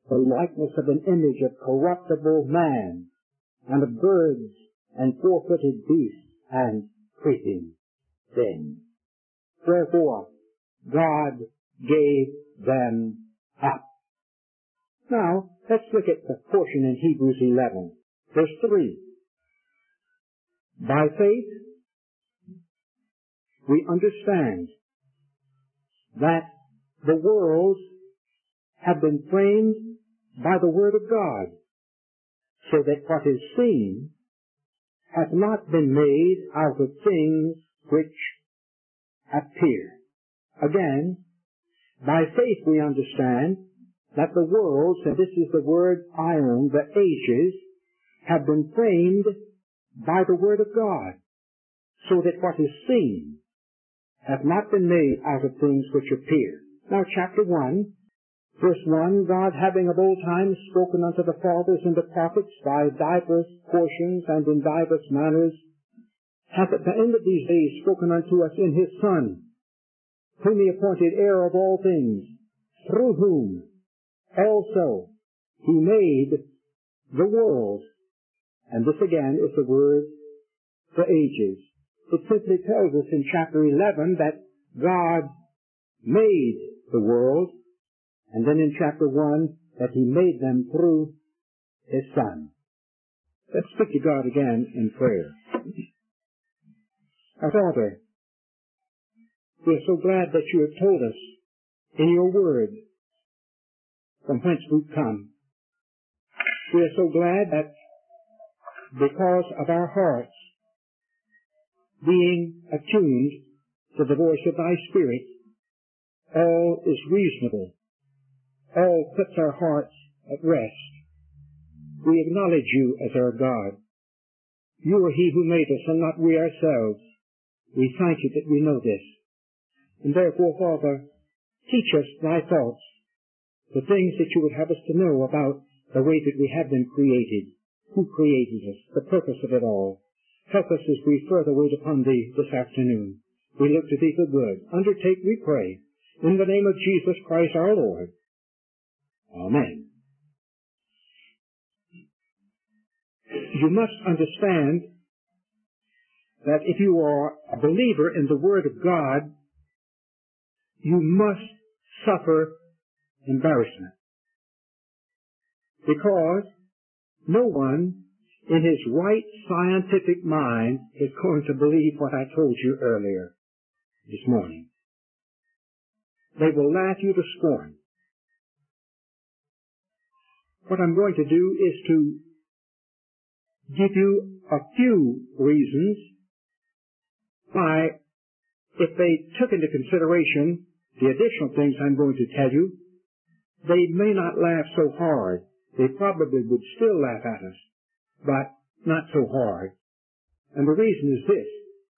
the likeness of an image of corruptible man, and of birds, and four-footed beasts, and creeping things. Wherefore God gave them up. Now, let's look at the portion in Hebrews 11, verse 3. By faith, we understand that the worlds have been framed by the Word of God, so that what is seen hath not been made out of things which appear. Again, by faith we understand that the worlds, and this is the word ion, the ages, have been framed by the Word of God, so that what is seen hath not been made out of things which appear. Now, chapter 1, verse 1, God having of old time spoken unto the fathers and the prophets by divers portions and in divers manners, hath at the end of these days spoken unto us in his Son, whom he appointed heir of all things, through whom also he made the world. And this again is the word for ages. It simply tells us in chapter 11 that God made the world, and then in chapter 1 that he made them through his Son. Let's speak to God again in prayer. Our Father, we are so glad that you have told us in your word from whence we've come. We are so glad that because of our hearts being attuned to the voice of thy Spirit, all is reasonable. All puts our hearts at rest. We acknowledge you as our God. You are he who made us and not we ourselves. We thank you that we know this. And therefore, Father, teach us thy thoughts, the things that you would have us to know about the way that we have been created, who created us, the purpose of it all. Help us as we further wait upon thee this afternoon. We look to thee for good. Undertake, we pray, in the name of Jesus Christ our Lord. Amen. You must understand that if you are a believer in the Word of God, you must suffer embarrassment. Because no one in his right scientific mind is going to believe what I told you earlier this morning. They will laugh you to scorn. What I'm going to do is to give you a few reasons why, if they took into consideration the additional things I'm going to tell you, they may not laugh so hard. They probably would still laugh at us, but not so hard. And the reason is this.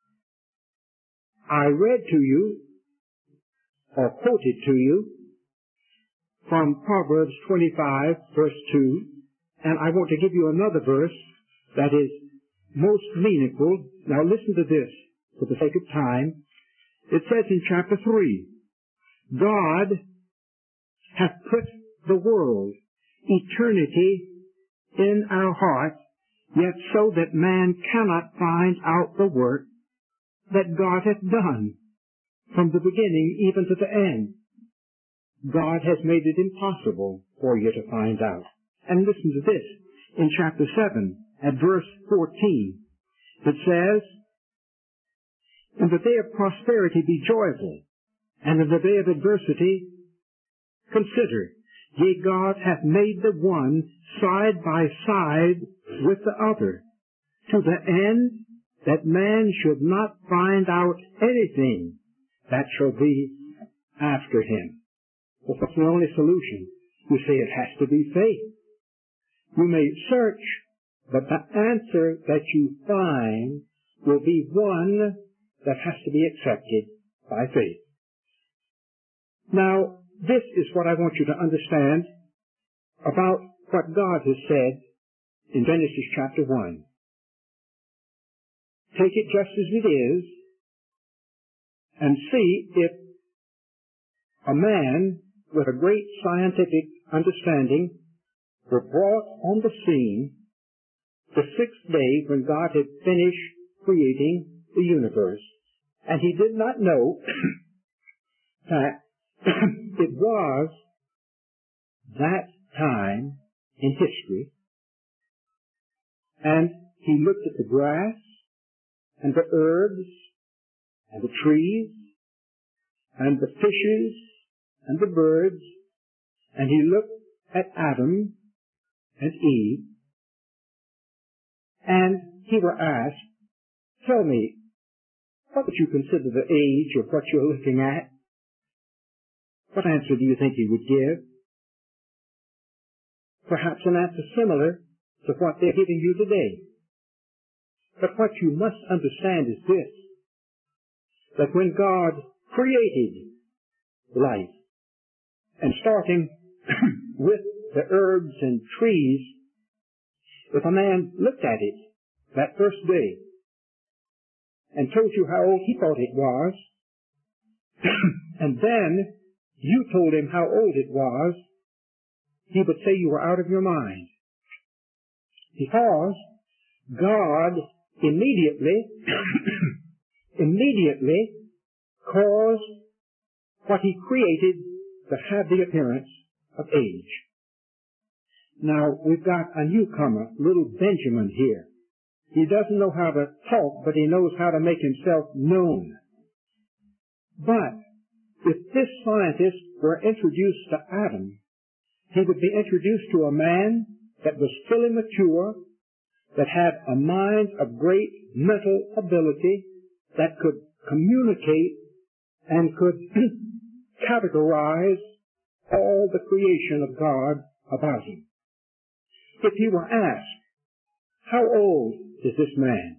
I read to you, or quoted to you, from Proverbs 25, verse 2, and I want to give you another verse that is most meaningful. Now listen to this, for the sake of time. It says in chapter 3, God hath put the world, eternity, in our hearts, yet so that man cannot find out the work that God hath done from the beginning even to the end. God has made it impossible for you to find out. And listen to this. In chapter 7, at verse 14, it says, "In the day of prosperity be joyful, and in the day of adversity consider. Yea, God hath made the one side by side with the other, to the end that man should not find out anything that shall be after him." Well, what's the only solution? You say it has to be faith. You may search, but the answer that you find will be one that has to be accepted by faith. Now, this is what I want you to understand about what God has said in Genesis chapter 1. Take it just as it is and see if a man with a great scientific understanding, were brought on the scene the sixth day when God had finished creating the universe. And he did not know that it was that time in history. And he looked at the grass and the herbs and the trees and the fishes and the birds, and he looked at Adam and Eve, and he were asked, tell me, what would you consider the age of what you're looking at? What answer do you think he would give? Perhaps an answer similar to what they're giving you today. But what you must understand is this, that when God created life, and starting with the herbs and trees, if a man looked at it that first day and told you how old he thought it was, and then you told him how old it was, he would say you were out of your mind. Because God immediately caused what he created to have the appearance of age. Now, we've got a newcomer, little Benjamin here. He doesn't know how to talk, but he knows how to make himself known. But if this scientist were introduced to Adam, he would be introduced to a man that was fully mature, that had a mind of great mental ability, that could communicate and could categorize all the creation of God about him. If he were asked, how old is this man?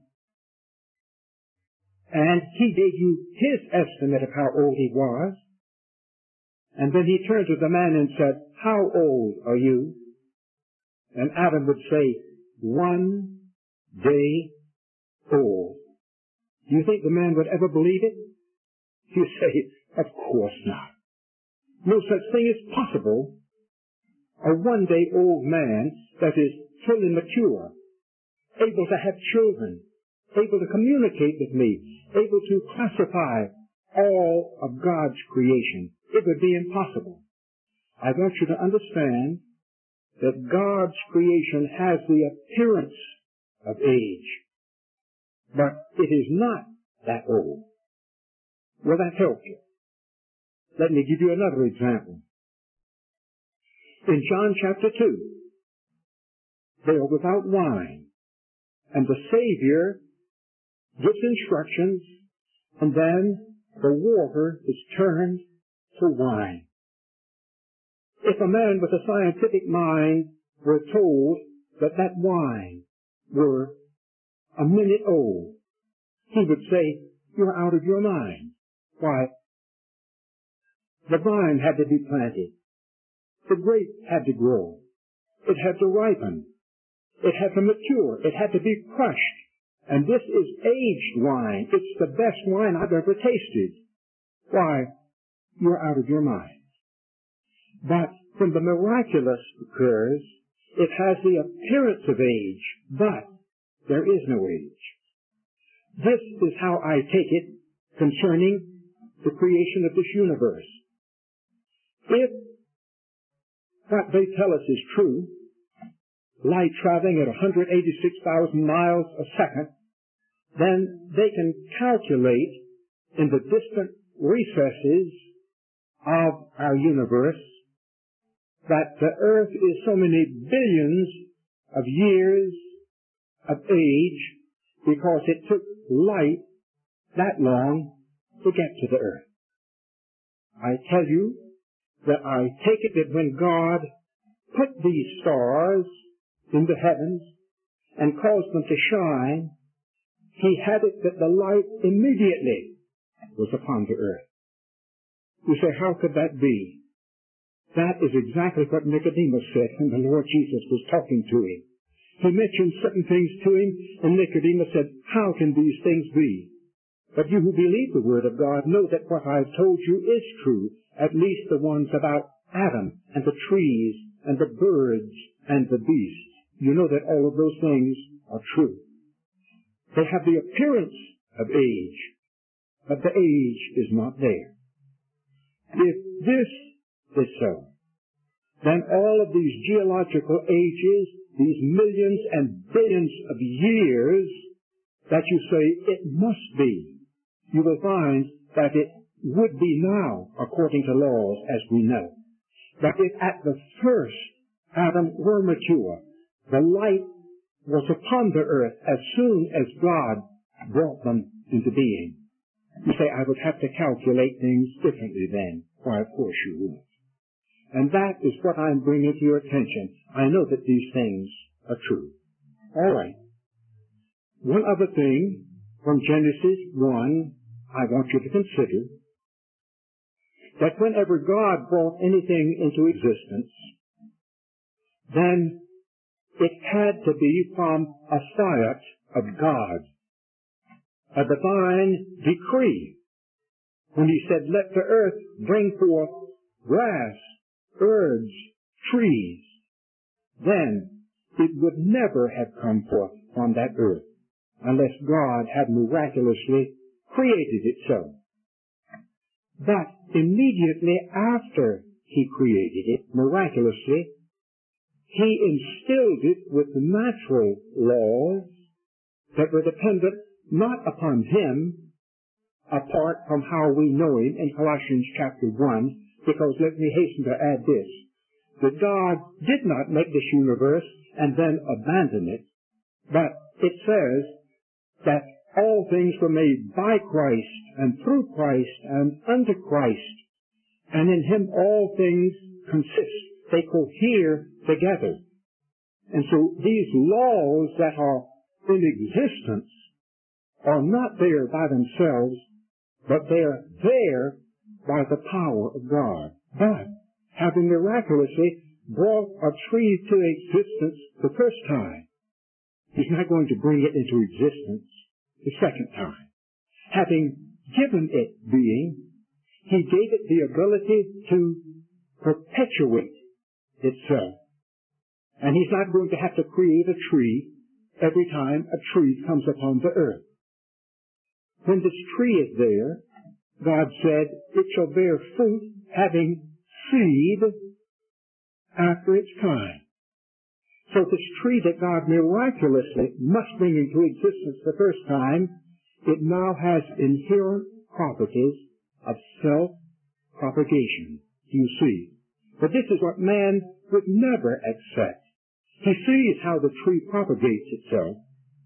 And he gave you his estimate of how old he was, and then he turned to the man and said, how old are you? And Adam would say, 1 day old. Do you think the man would ever believe it? You say, of course not. No such thing is possible. A 1-day-old man that is fully mature, able to have children, able to communicate with me, able to classify all of God's creation. It would be impossible. I want you to understand that God's creation has the appearance of age, but it is not that old. Will that help you? Let me give you another example. In John chapter 2, they are without wine, and the Savior gives instructions, and then the water is turned to wine. If a man with a scientific mind were told that that wine were a minute old, he would say, you're out of your mind. Why? The vine had to be planted. The grape had to grow. It had to ripen. It had to mature. It had to be crushed. And this is aged wine. It's the best wine I've ever tasted. Why? You're out of your mind. But when the miraculous occurs, it has the appearance of age, but there is no age. This is how I take it concerning the creation of this universe. If what they tell us is true, light traveling at 186,000 miles a second, then they can calculate in the distant recesses of our universe that the earth is so many billions of years of age because it took light that long to get to the earth. I tell you that I take it that when God put these stars in the heavens and caused them to shine, he had it that the light immediately was upon the earth. You say, how could that be? That is exactly what Nicodemus said when the Lord Jesus was talking to him. He mentioned certain things to him, and Nicodemus said, how can these things be? But you who believe the Word of God know that what I've told you is true, at least the ones about Adam and the trees and the birds and the beasts. You know that all of those things are true. They have the appearance of age, but the age is not there. If this is so, then all of these geological ages, these millions and billions of years that you say it must be, you will find that it would be now according to laws as we know. That if at the first Adam were mature, the light was upon the earth as soon as God brought them into being. You say, I would have to calculate things differently then. Why, of course you would. And that is what I'm bringing to your attention. I know that these things are true. All right. One other thing from Genesis 1 I want you to consider, that whenever God brought anything into existence, then it had to be from a fiat of God, a divine decree. When he said, let the earth bring forth grass, herbs, trees, then it would never have come forth on that earth unless God had miraculously created it so. But immediately after he created it, miraculously, he instilled it with natural laws that were dependent not upon him, apart from how we know him in Colossians chapter 1, because let me hasten to add this, that God did not make this universe and then abandon it, but it says that all things were made by Christ and through Christ and unto Christ, and in him all things consist. They cohere together. And so these laws that are in existence are not there by themselves, but they are there by the power of God. But having miraculously brought a tree to existence the first time, he's not going to bring it into existence the second time. Having given it being, he gave it the ability to perpetuate itself. And he's not going to have to create a tree every time a tree comes upon the earth. When this tree is there, God said, it shall bear fruit having seed after its kind. So this tree that God miraculously must bring into existence the first time, it now has inherent properties of self-propagation. You see. But this is what man would never accept. He sees how the tree propagates itself,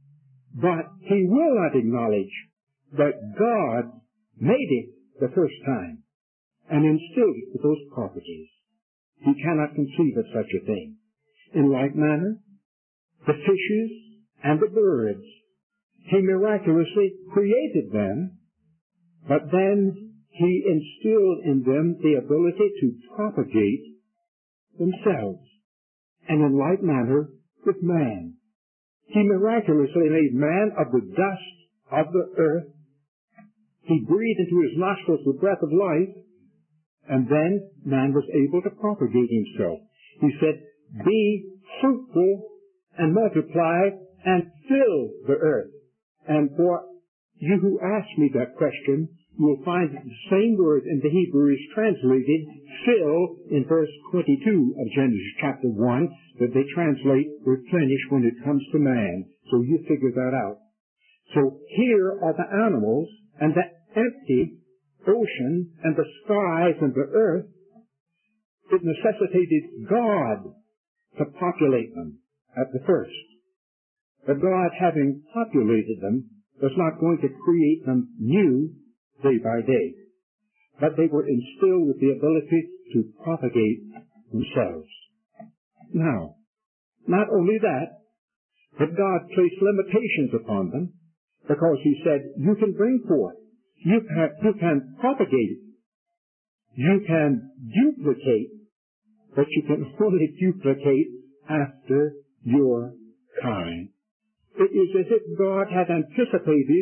but he will not acknowledge that God made it the first time and instilled it with those properties. He cannot conceive of such a thing. In like manner, the fishes and the birds, he miraculously created them, but then he instilled in them the ability to propagate themselves. And in like manner with man, he miraculously made man of the dust of the earth. He breathed into his nostrils the breath of life, and then man was able to propagate himself. He said, be fruitful and multiply and fill the earth. And for you who asked me that question, you will find that the same word in the Hebrew is translated fill in verse 22 of Genesis chapter 1, that they translate replenish when it comes to man. So you figure that out. So here are the animals and the empty ocean and the skies and the earth. It necessitated God to populate them at the first. But God, having populated them, was not going to create them new day by day. But they were instilled with the ability to propagate themselves. Now, not only that, but God placed limitations upon them, because he said, you can bring forth, you can propagate it, you can duplicate, but you can only duplicate after your kind. It is as if God had anticipated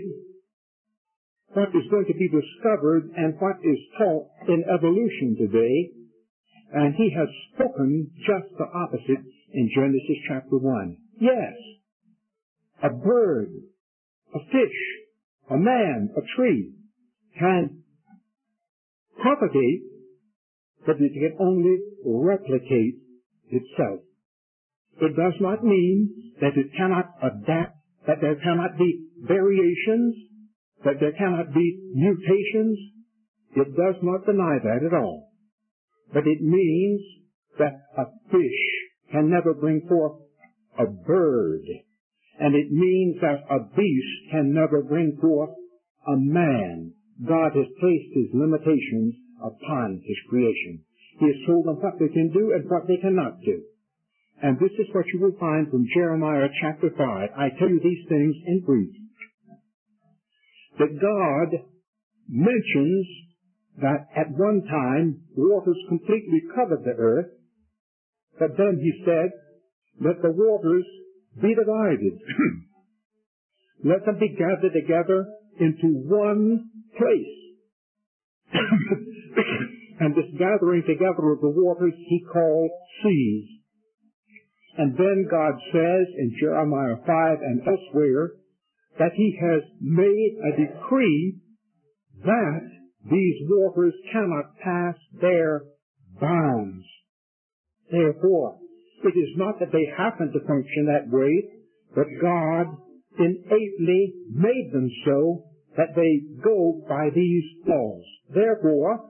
what is going to be discovered and what is taught in evolution today, And he has spoken just the opposite in Genesis chapter 1. Yes, a bird, a fish, a man, a tree can propagate, but it can only replicate itself. It does not mean that it cannot adapt, that there cannot be variations, that there cannot be mutations. It does not deny that at all. But it means that a fish can never bring forth a bird. And it means that a beast can never bring forth a man. God has placed his limitations upon his creation. He has told them what they can do and what they cannot do. And this is what you will find from Jeremiah chapter 5. I tell you these things in brief. That God mentions that at one time waters completely covered the earth, but then he said, let the waters be divided. Let them be gathered together into one place. And this gathering together of the waters he called seas. And then God says in Jeremiah 5 and elsewhere that he has made a decree that these waters cannot pass their bounds. Therefore, it is not that they happen to function that way, but God innately made them so that they go by these laws. Therefore,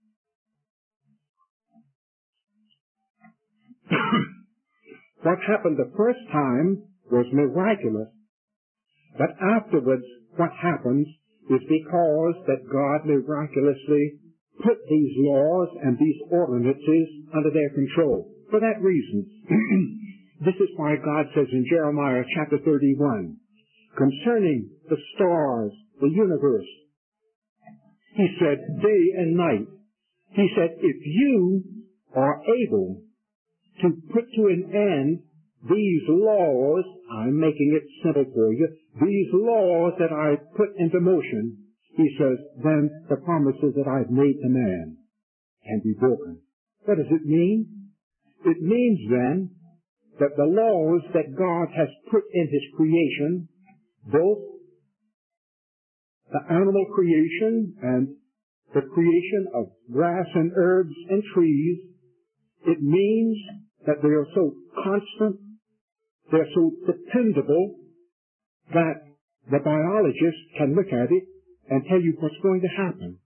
what happened the first time was miraculous, but afterwards what happens is because that God miraculously put these laws and these ordinances under their control. For that reason, this is why God says in Jeremiah chapter 31, concerning the stars, the universe, he said, day and night, he said, if you are able to put to an end these laws, I'm making it simple for you, these laws that I put into motion, he says, then the promises that I've made to man can be broken. What does it mean? It means then that the laws that God has put in his creation, both the animal creation and the creation of grass and herbs and trees, it means that they are so constant, they're so dependable, that the biologist can look at it and tell you what's going to happen.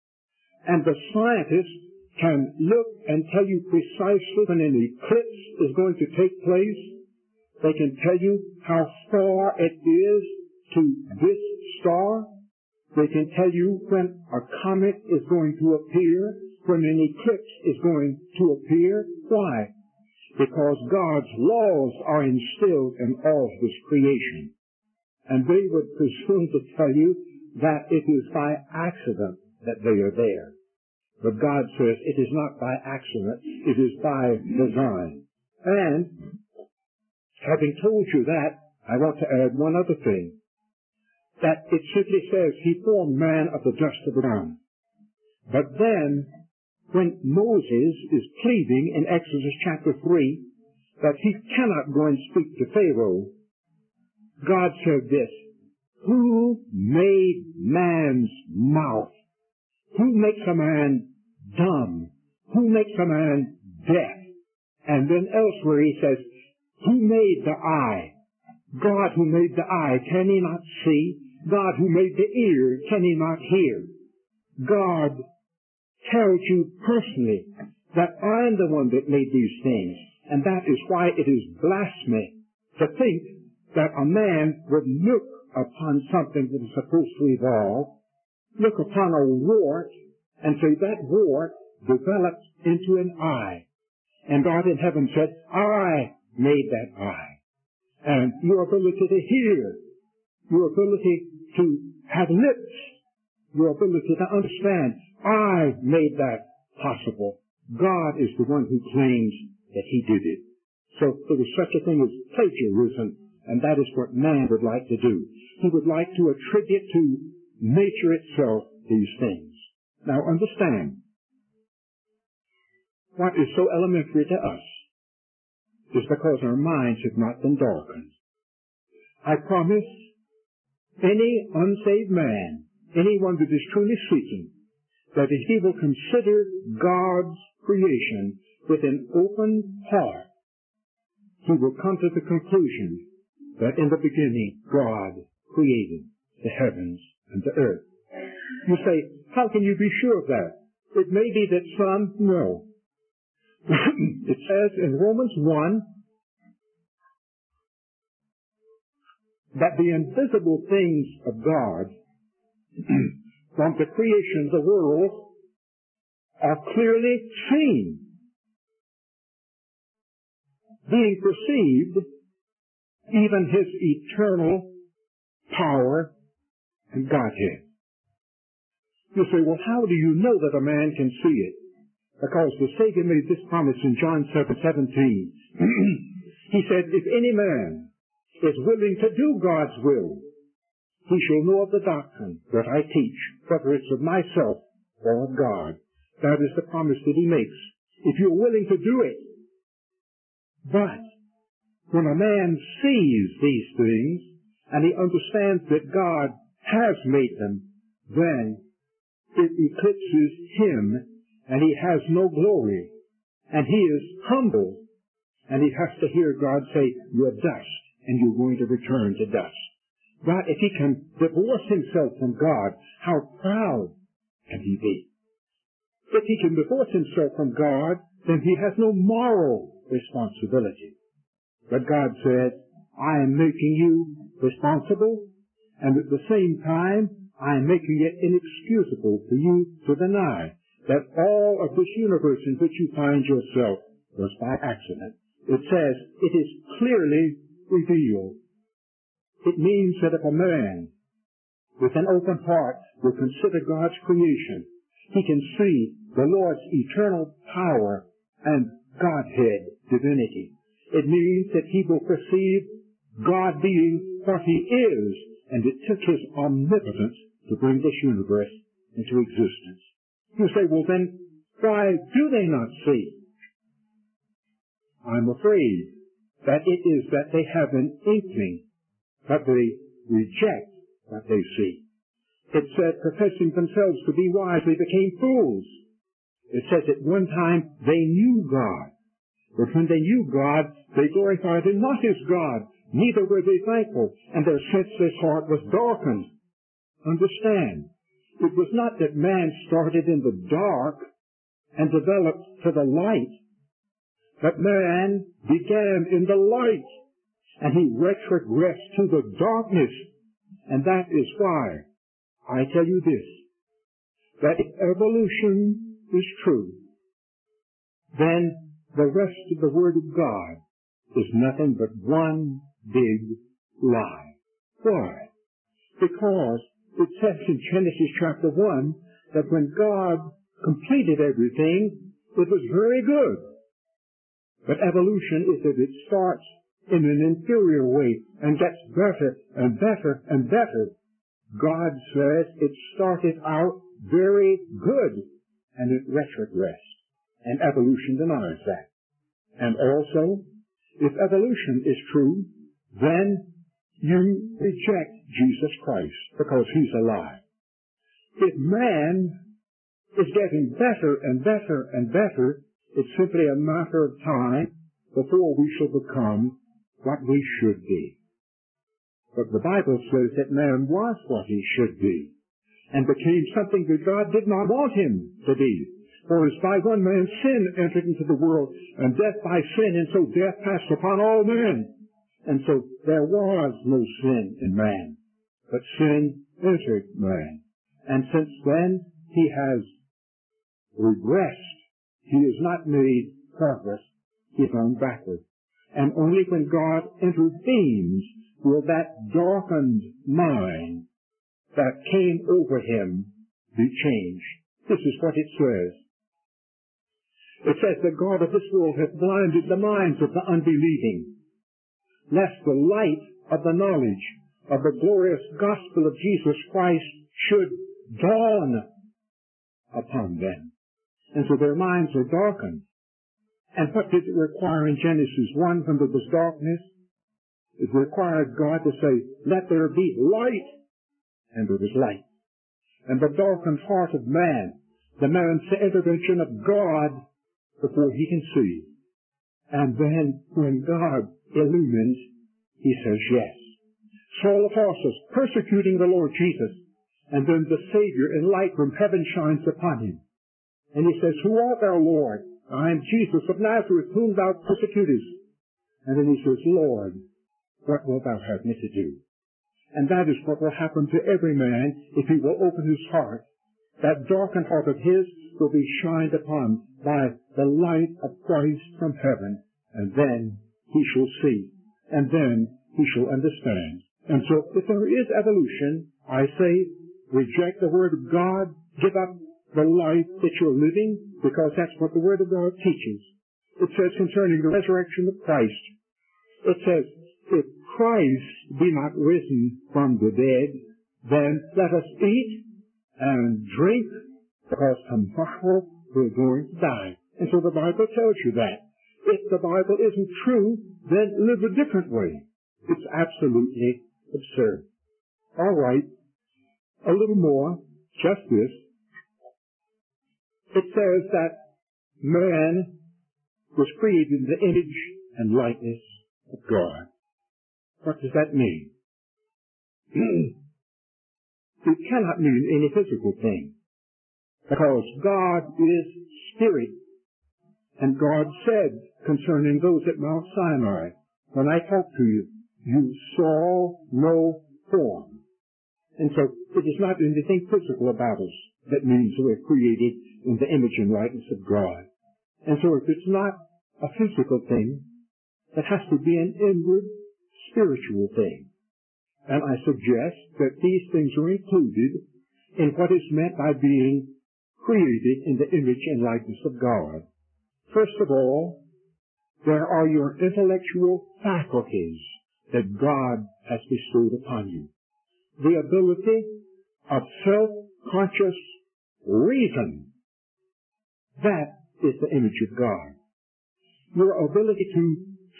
And the scientist can look and tell you precisely when an eclipse is going to take place. They can tell you how far it is to this star. They can tell you when a comet is going to appear, when an eclipse is going to appear. Why? Because God's laws are instilled in all his creation. And they would presume to tell you that it is by accident that they are there. But God says it is not by accident, it is by design. And, having told you that, I want to add one other thing. That it simply says he formed man of the dust of the ground. But then, when Moses is pleading in Exodus chapter 3 that he cannot go and speak to Pharaoh, God said this, who made man's mouth? Who makes a man dumb? Who makes a man deaf? And then elsewhere he says, who made the eye? God who made the eye, can he not see? God who made the ear, can he not hear? God tells you personally that I'm the one that made these things. And that is why it is blasphemy to think that a man would look upon something that is supposed to evolve, look upon a wart, and say that wart developed into an eye. And God in heaven said, I made that eye. And your ability to hear, your ability to have lips, your ability to understand, I made that possible. God is the one who claims that he did it. So there is such a thing as plagiarism, and that is what man would like to do. He would like to attribute to nature itself these things. Now understand, what is so elementary to us is because our minds have not been darkened. I promise any unsaved man, anyone that is truly seeking, that if he will consider God's creation with an open heart, he will come to the conclusion that in the beginning God created the heavens and the earth. You say, how can you be sure of that? It may be that some know. It says in Romans 1 that the invisible things of God from the creation of the world are clearly seen, being perceived, even his eternal power and Godhead. You say, well, how do you know that a man can see it? Because the Savior made this promise in John 7:17. He said, if any man is willing to do God's will, he shall know of the doctrine that I teach, whether it's of myself or of God. That is the promise that he makes, if you're willing to do it. But when a man sees these things, and he understands that God has made them, then it eclipses him, and he has no glory, and he is humble, and he has to hear God say, you're dust, and you're going to return to dust. But if he can divorce himself from God, how proud can he be? If he can divorce himself from God, then he has no moral responsibility. But God said, I am making you responsible, and at the same time, I am making it inexcusable for you to deny that all of this universe in which you find yourself was by accident. It says, it is clearly revealed. It means that if a man with an open heart will consider God's creation, he can see the Lord's eternal power and Godhead divinity. It means that he will perceive God being what he is, and it took his omnipotence to bring this universe into existence. You say, well then, why do they not see? I'm afraid that it is that they have an inkling, but they reject what they see. It said, professing themselves to be wise, they became fools. It says at one time they knew God, but when they knew God, they glorified him not as God, neither were they thankful, and their senseless heart was darkened. Understand, it was not that man started in the dark and developed to the light, but man began in the light, and he retrogressed to the darkness. And that is why I tell you this, that if evolution is true, then the rest of the Word of God is nothing but one big lie. Why? Because it says in Genesis chapter 1 that when God completed everything, it was very good. But evolution is that it starts in an inferior way and gets better and better and better. God says it started out very good and it retrogressed. And evolution denies that. And also, if evolution is true, then you reject Jesus Christ because he's a lie. If man is getting better and better and better, it's simply a matter of time before we shall become what we should be. But the Bible says that man was what he should be and became something that God did not want him to be. For as by one man sin entered into the world, and death by sin, and so death passed upon all men. And so there was no sin in man, but sin entered man. And since then, he has regressed. He has not made progress. He's gone backward. And only when God intervenes will that darkened mind that came over him be changed. This is what it says. It says the God of this world hath blinded the minds of the unbelieving, lest the light of the knowledge of the glorious gospel of Jesus Christ should dawn upon them. And so their minds are darkened. And what did it require in Genesis 1 when there was darkness? It required God to say, let there be light, and there was light. And the darkened heart of man demands the intervention of God before he can see. And then when God illumines, he says yes. Saul of Tarsus persecuting the Lord Jesus, and then the Savior in light from heaven shines upon him. And he says, who art thou, Lord? I am Jesus of Nazareth, whom thou persecutest. And then he says, Lord, what wilt thou have me to do? And that is what will happen to every man if he will open his heart. That darkened heart of his will be shined upon by the light of Christ from heaven, and then he shall see, and then he shall understand. And so if there is evolution, I say, reject the Word of God, give up the life that you're living, because that's what the Word of God teaches. It says concerning the resurrection of Christ, it says, if Christ be not risen from the dead, then let us eat and drink, because tomorrow we're going to die. And so the Bible tells you that. If the Bible isn't true, then live a different way. It's absolutely absurd. All right, a little more, just this. It says that man was created in the image and likeness of God. What does that mean? It cannot mean any physical thing, because God is spirit. And God said concerning those at Mount Sinai, when I talked to you, you saw no form. And so it is not anything physical about us that means we're created in the image and likeness of God. And so if it's not a physical thing, it has to be an inward spiritual thing. And I suggest that these things are included in what is meant by being created in the image and likeness of God. First of all, there are your intellectual faculties that God has bestowed upon you. The ability of self-conscious reason. That is the image of God. Your ability to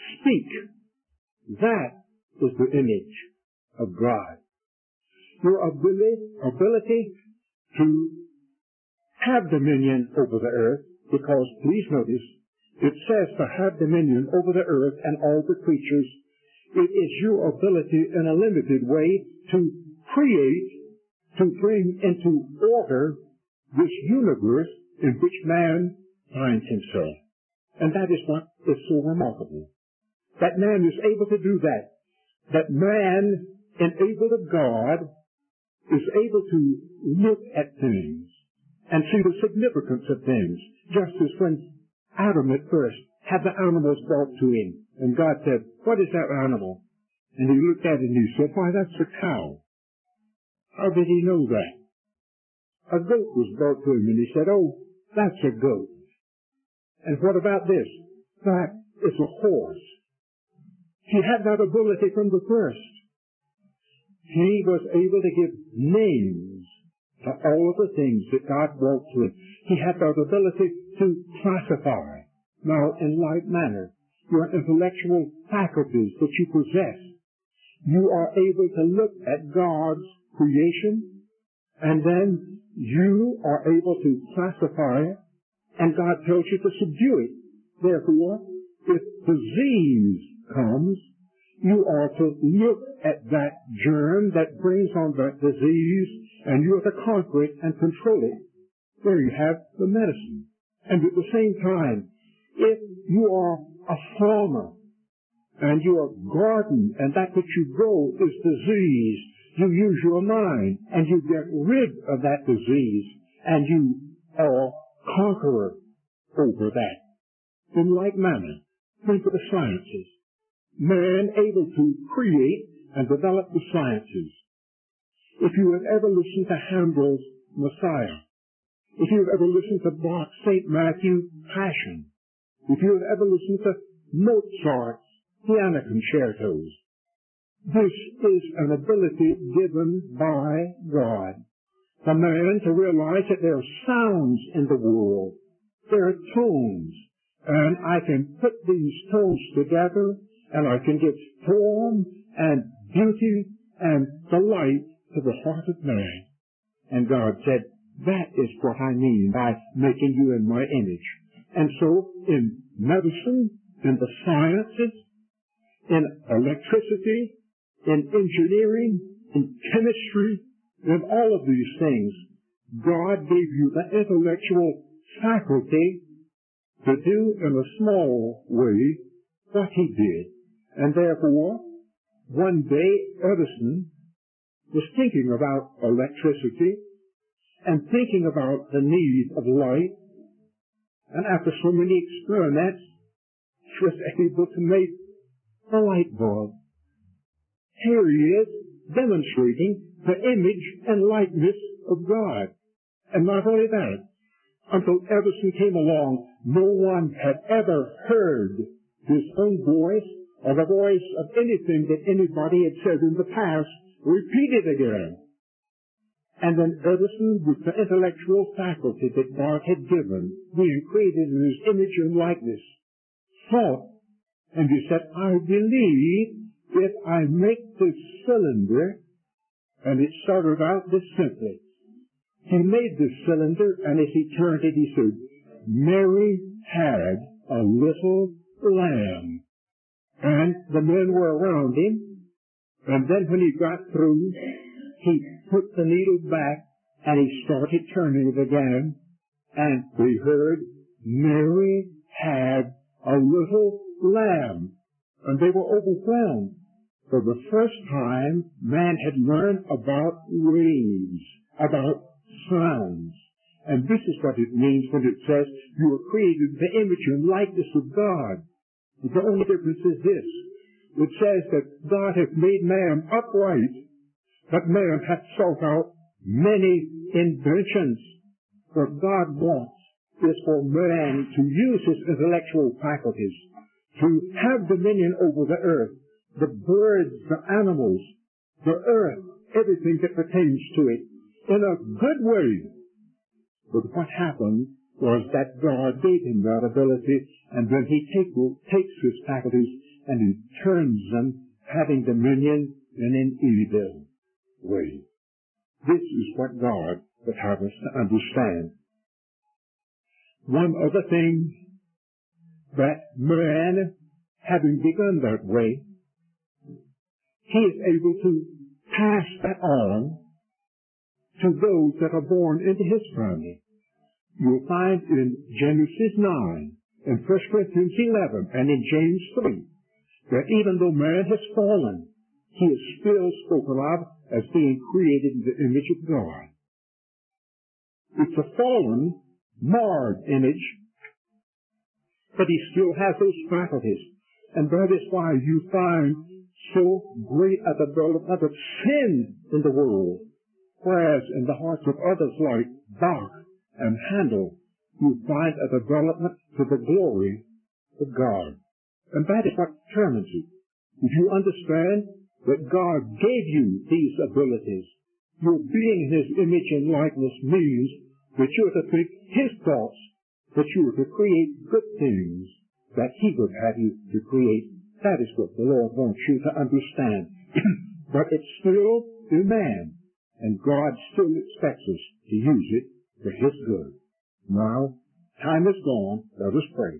speak. That is the image of God. Your ability to have dominion over the earth, because, please notice, it says to have dominion over the earth and all the creatures. It is your ability in a limited way to create, to bring into order this universe in which man finds himself. And that is what is so remarkable. That man is able to do that. That man, enabled of God, is able to look at things and see the significance of things. Just as when Adam at first had the animals brought to him, and God said, what is that animal? And he looked at it and he said, why, that's a cow. How did he know that? A goat was brought to him, and he said, oh, that's a goat. And what about this? That is a horse. He had that ability from the first. He was able to give names to all of the things that God brought to him. He had that ability to classify. Now, in like manner, your intellectual faculties that you possess, you are able to look at God's creation, and then you are able to classify it, and God tells you to subdue it. Therefore, if disease comes, you are to look at that germ that brings on that disease, and you are to conquer it and control it. There you have the medicine. And at the same time, if you are a farmer, and your garden and that which you grow is disease, you use your mind, and you get rid of that disease, and you are conqueror over that. In like manner, think of the sciences. Man able to create and develop the sciences. If you have ever listened to Handel's Messiah, if you have ever listened to Bach's St. Matthew Passion, if you have ever listened to Mozart's piano concertos, this is an ability given by God. The man to realize that there are sounds in the world, there are tones, and I can put these stones together, and I can give form and beauty and delight to the heart of man. And God said, that is what I mean by making you in my image. And so in medicine, in the sciences, in electricity, in engineering, in chemistry, in all of these things, God gave you the intellectual faculty to do in a small way what he did. And therefore, one day Edison was thinking about electricity and thinking about the need of light. And after so many experiments, he was able to make a light bulb. Here he is demonstrating the image and likeness of God. And not only that, until Edison came along, no one had ever heard his own voice or the voice of anything that anybody had said in the past repeated again. And then Edison, with the intellectual faculty that God had given, being created in his image and likeness, thought, and he said, I believe if I make this cylinder, and it started out this simply. He made this cylinder, and as he turned it, he said, Mary had a little lamb. And the men were around him, and then when he got through, he put the needle back, and he started turning it again, and we heard, Mary had a little lamb. And they were overwhelmed. For the first time, man had learned about waves, about sounds. And this is what it means when it says, you were created in the image and likeness of God. The only difference is this. It says that God hath made man upright, but man hath sought out many inventions. What God wants is for man to use his intellectual faculties, to have dominion over the earth, the birds, the animals, the earth, everything that pertains to it, in a good way. But what happened was that God gave him that ability, and then he takes his faculties and he turns them, having dominion in an evil way. This is what God would have us to understand. One other thing, that man, having begun that way, he is able to pass that on to those that are born into his family. You'll find in Genesis 9, in 1 Corinthians 11, and in James 3, that even though man has fallen, he is still spoken of as being created in the image of God. It's a fallen, marred image, but he still has those faculties. And that is why you find so great a development of sin in the world. Whereas in the hearts of others like Bach and Handel, you find a development to the glory of God. And that is what determines it. If you understand that God gave you these abilities, your being in his image and likeness means that you are to think his thoughts, that you are to create good things that he would have you to create. That is what the Lord wants you to understand. But it's still in man, and God still expects us to use it for his good. Now, time is gone. Let us pray.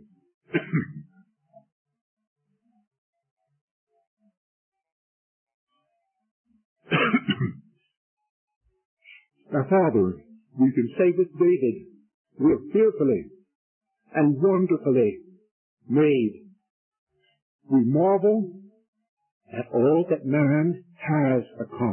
Now, Father, we can say with David, we are fearfully and wonderfully made. We marvel at all that man has accomplished.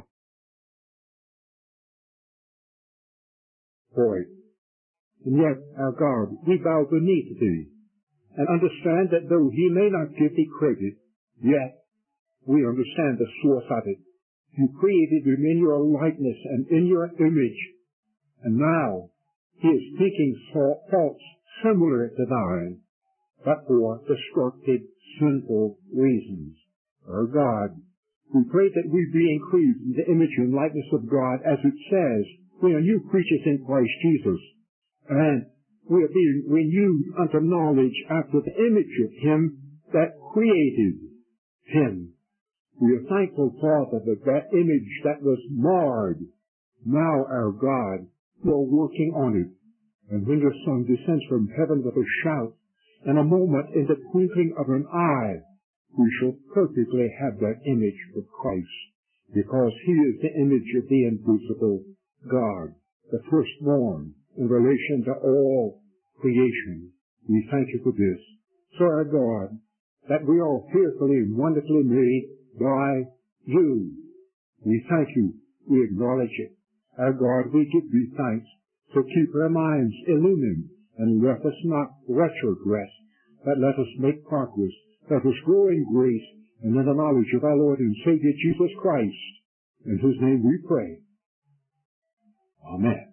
For it. And yet, our God, we bow beneath thee and understand that though he may not give thee credit, yet we understand the source of it. You created him in your likeness and in your image, and now he is thinking thoughts similar to thine, but for destructive, sinful reasons. Our God, we pray that we be increased in the image and likeness of God, as it says, we are new creatures in Christ Jesus. And we are being renewed unto knowledge after the image of him that created him. We are thankful, Father, that image that was marred, now, our God, you are working on it. And when your Son descends from heaven with a shout, in a moment, in the twinkling of an eye, we shall perfectly have that image of Christ, because he is the image of the invisible God, the firstborn in relation to all creation. We thank you for this. So, our God, that we are fearfully and wonderfully made by you. We thank you. We acknowledge it. Our God, we give thee thanks. So keep our minds illumined, and let us not retrogress, but let us make progress. Let us grow in grace and in the knowledge of our Lord and Savior Jesus Christ. In whose name we pray. Amen.